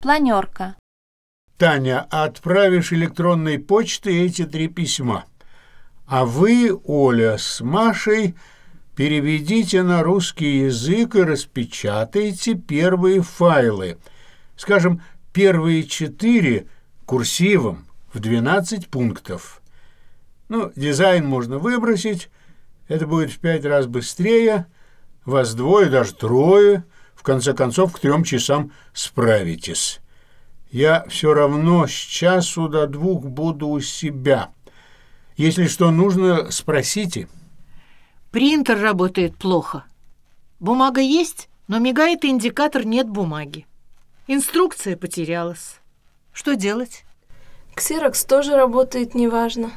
Планерка. Таня, отправишь электронной почтой эти 3 письма. А вы, Оля, с Машей переведите на русский язык и распечатайте первые файлы. Скажем, первые 4 курсивом в 12 пунктов. Дизайн можно выбросить. Это будет в 5 раз быстрее. Вас 2, даже 3. В конце концов, к 3 часам справитесь. Я все равно с 1 до 2 буду у себя. Если что нужно, спросите. Принтер работает плохо. Бумага есть, но мигает индикатор «нет бумаги». Инструкция потерялась. Что делать? Ксерокс тоже работает неважно.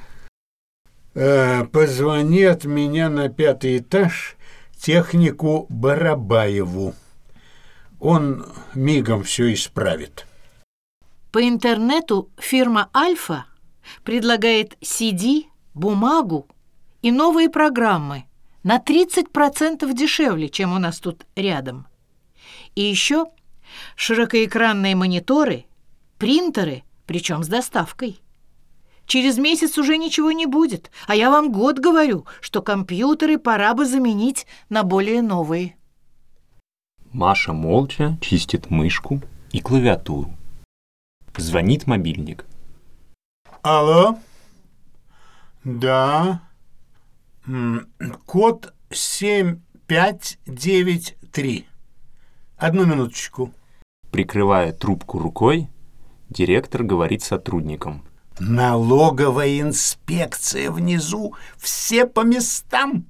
Позвони от меня на 5-й этаж технику Барабаеву. Он мигом все исправит. По интернету фирма «Альфа» предлагает CD, бумагу и новые программы на 30% дешевле, чем у нас тут рядом. И еще широкоэкранные мониторы, принтеры, причем с доставкой. Через месяц уже ничего не будет, а я вам год говорю, что компьютеры пора бы заменить на более новые. Маша молча чистит мышку и клавиатуру. Звонит мобильник. Алло? Да. Код 7593. 1 минуточку. Прикрывая трубку рукой, директор говорит сотрудникам. Налоговая инспекция внизу, все по местам.